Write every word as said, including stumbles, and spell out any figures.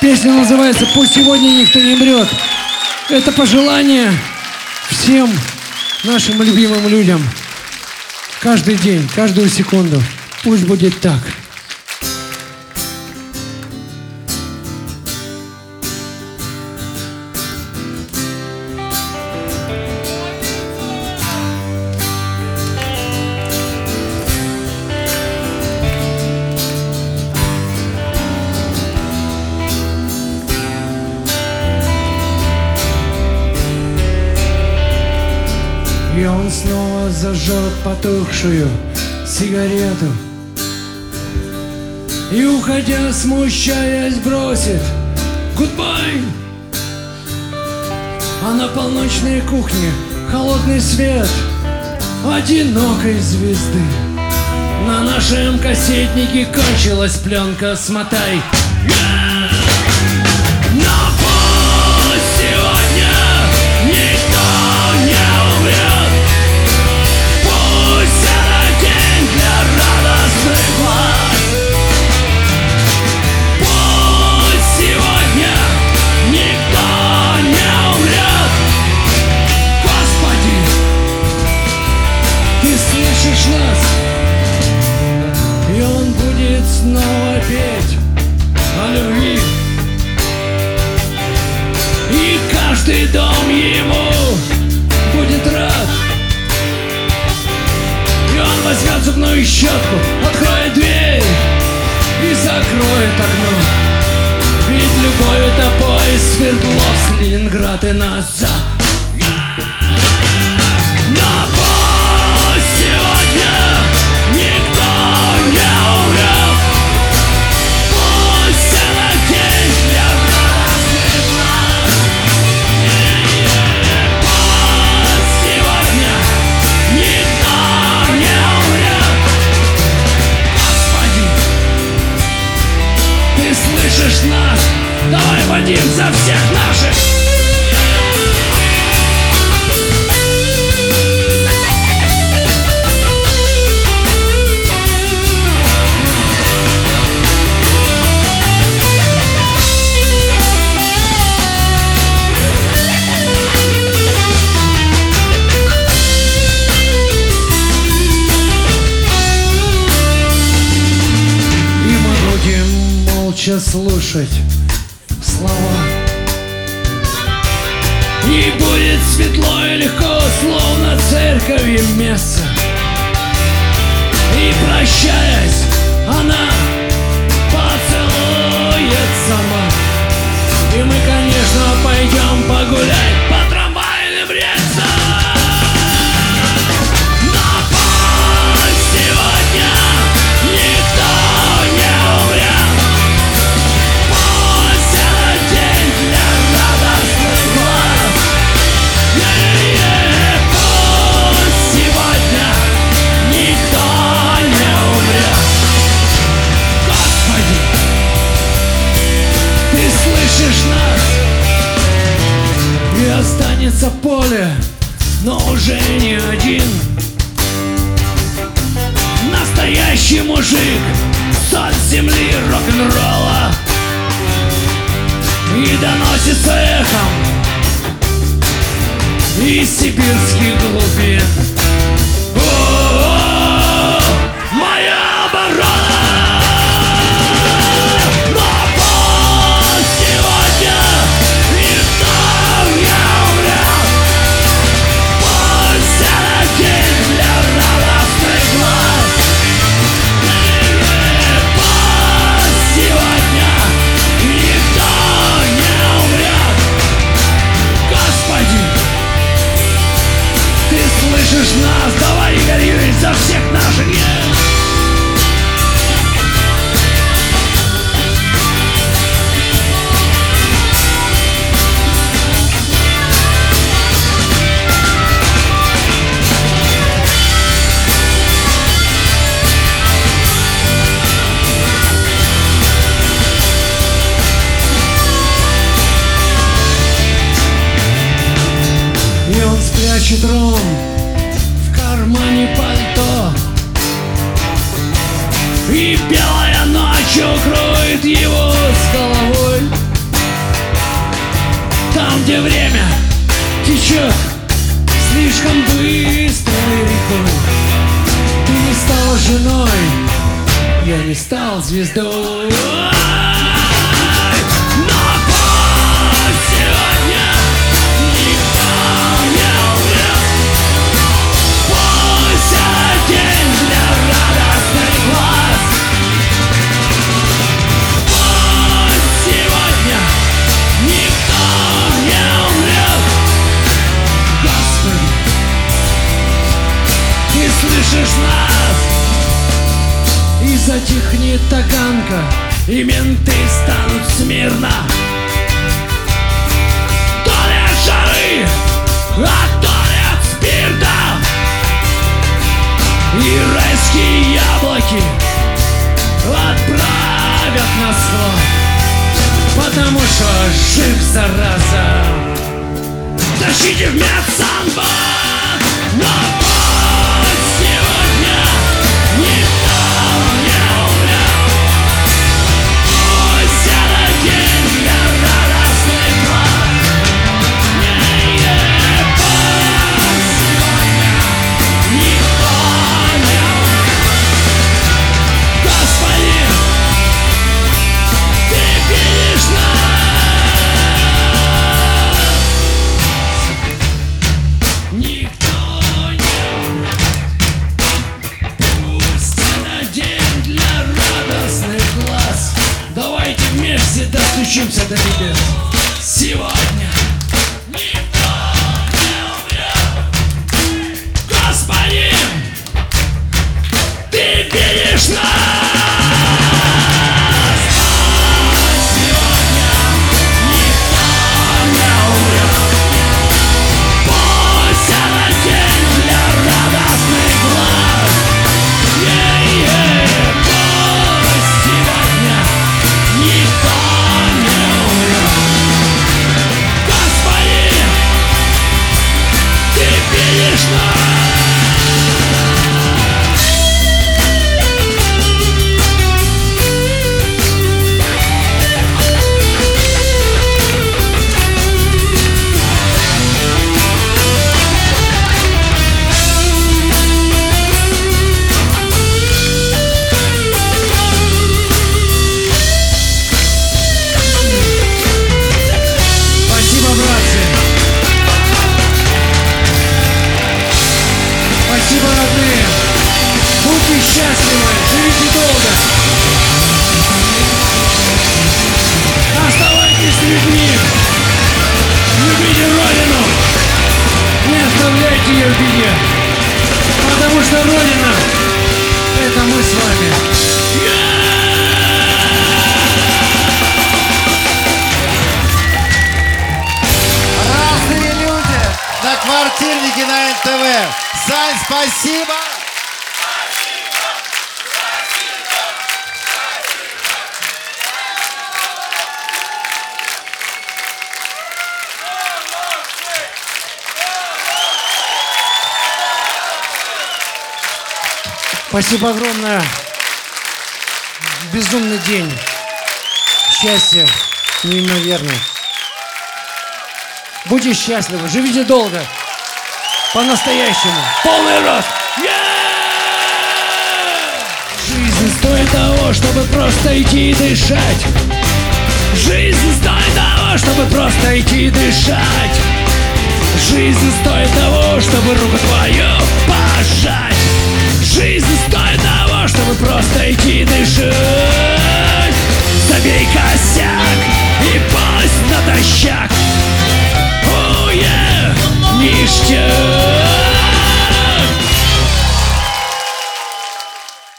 Песня называется «Пусть сегодня никто не мрет». Это пожелание всем нашим любимым людям. Каждый день, каждую секунду. Пусть будет так. И он снова зажжет потухшую сигарету и, уходя, смущаясь, бросит гудбай. А на полночной кухне холодный свет одинокой звезды. На нашем кассетнике кончилась пленка, смотай. Но пусть сегодня никто не умрет. Пусть это день для радостных глаз. Пусть сегодня никто не умрет. Господи, Ты слышишь нас? И он будет снова петь о любви. И каждый дом ему будет рад. И он возьмет зубную щетку, откроет дверь и закроет окно. Ведь любовь — это поезд Свердловск, Ленинград и назад. Но пусть сегодня никто не умрет. Пусть это день для радостных глаз. Пусть сегодня никто не умрет. Господи, Ты слышишь нас? Давай водим за всех наших. Молча слушать слова. И будет светло и легко, словно церковь и месса. И прощаясь, она поцелует сама. И мы, конечно, пойдем погулять по трамвайным рельсам. Но пусть сегодня никто не умрет. Слышишь нас? И останется поле, но уже не один. Настоящий мужик, соль земли рок-н-ролла. И доносится эхом из сибирских глубин. О-о-о, моя оборона! Слышишь нас? Давай горюй за всех наших. Yeah! И он спрячет ром в кармане пальто, и белая ночь укроет его с головой. течет слишком быстрой рекой. Ты не стала женой, я не стал звездой. Но пусть сегодня никто не умрет. Пусть этот день для радостных глаз. Пусть сегодня никто не умрет. Господи, Ты слышишь нас? И затихнет таганка, и менты станут смирно. То ли от жары, а то ли от спирта. И райские яблоки отправят нас вон, потому что жив, зараза. Тащите в медсанбат, но пусть сегодня никто не умрет. Пусть этот день для радостных глаз. Не-не, пусть сегодня никто не умрет. Господи, Ты видишь нас. Никто не умрет. Пусть этот день для радостных глаз. Давайте вместе достучимся до небес. Сегодня никто не умрет. Господи, Ты видишь нас. Сегодня никто не умрет. Пусть этот день для радостных глаз. Е-е, пусть сегодня никто не умрет. Господи, Ты видишь нас. Спасибо, братцы. Спасибо, родные. Будьте счастливы, живите долго. Оставайтесь с людьми. Любите Родину. Не оставляйте ее в беде. Потому что Родина — это мы с вами. Разные люди на квартирнике на эн тэ вэ. Сань, спасибо! Спасибо огромное. Безумный день. Счастье неимоверное. Будьте счастливы, живите долго. По-настоящему. Полный рост. Жизнь стоит того, чтобы просто идти и дышать. Жизнь стоит того, чтобы просто идти и дышать. Жизнь стоит того, чтобы руку твою пожать. Жизнь стоит того, чтобы просто идти и дышать.